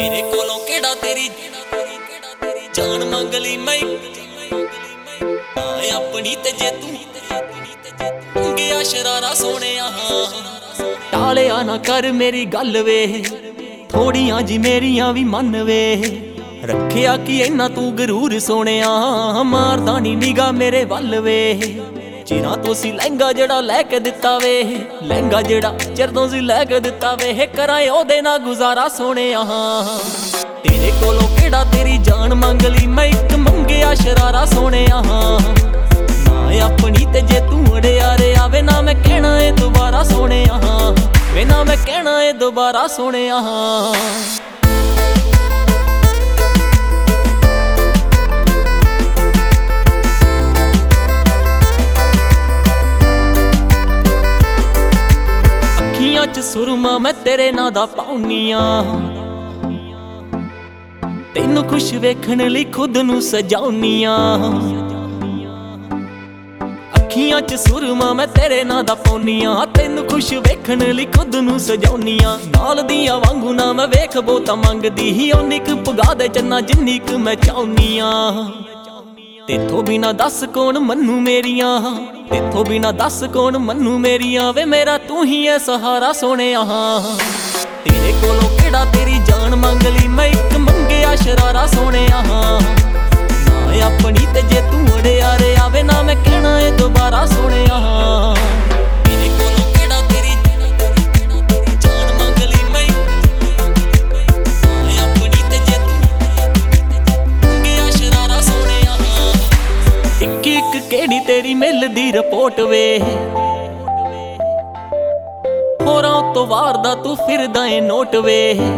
तेरे कोलों केड़ा तेरी जान मंग ली मैं अपनी ते जे तू गया शरारा सोने टालिया ना कर मेरी गल वे थोड़ियां जी मेरियां भी मन वे रखिया कि इन्ना तू गरूर सोने मारदा नी निगा मेरे वल वे चिरां तो सी लहंगा जेड़ा लैके दिता वे लहंगा जेड़ा चिर तो सी लैके दिता वे कराए ओदे ना गुजारा सोने तेरे कोलों केड़ा तेरी जान मंग ली मैं एक मंगिया शरारा सोने ना अपनी ते जे तू अड़िया रे आवे ना मैं कहना है दोबारा सोने वे ना मैं कहना है दोबारा सोने सुरमा मैं तेरे ना दा पाउनिया तेनू खुश वेखण लई खुद नू सजाउनिया अखियां च सुरमा मैं तेरे ना दा पाउनिया तेनू खुश वेखण लई खुद नू सजाउनिया नाल दियां वांगू ना मैं वेख बोता मंगदी ही ओनी क पगा दे चन्ना जिन्नी क मैं चाहुनिया तेथों बिना दस कौन मन्नू मेरिया तेथों बिना दस कौन मन्नू मेरिया वे मेरा तू ही है सहारा सोने तेरे कोलों केड़ा तेरी जान मंग ली मैं एक मंगिया शरारा सोने ना अपनी ते जे तू अड़िया रे आवे ना मैं कहना है दोबारा सोने तेरे कोलों केड़ा तेरी जान मंग ली मैं अपनी ते जे तू मंगिया शरारा सोने एक एक केड़ी तेरी मिलदी रिपोर्ट वे होरां तो वारदा तू फिरदा ए नोट वे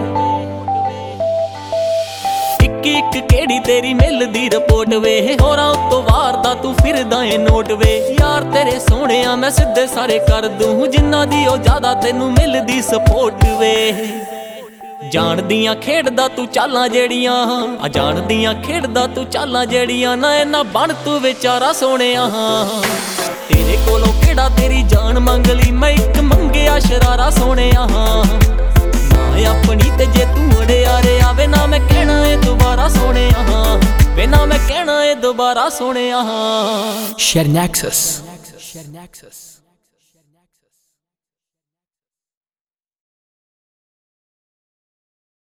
एक एक केड़ी तेरी मिलदी रिपोर्ट वे होरां तो वारदा तू फिरदा ए नोट वे यार तेरे सोहणिया मैं सिद्धे सारे कर दूं जिन्ना दी ओ ज्यादा तेनू मिलदी सपोर्ट वे जाणदियां खेडदा तू चालां जेड़ियां जाणदियां खेडदा तू चालां जेड़ियां ना इन्ना बन तू विचारा सोने तेरे कोलों केड़ा तेरी जान मंग ली मैं एक मंगिया शरारा सोने ना अपनी ते जे तू अड़िया रे आवे ना मैं कहना है दोबारा सोने वे ना मैं कहना है दोबारा सोने Share Nexus.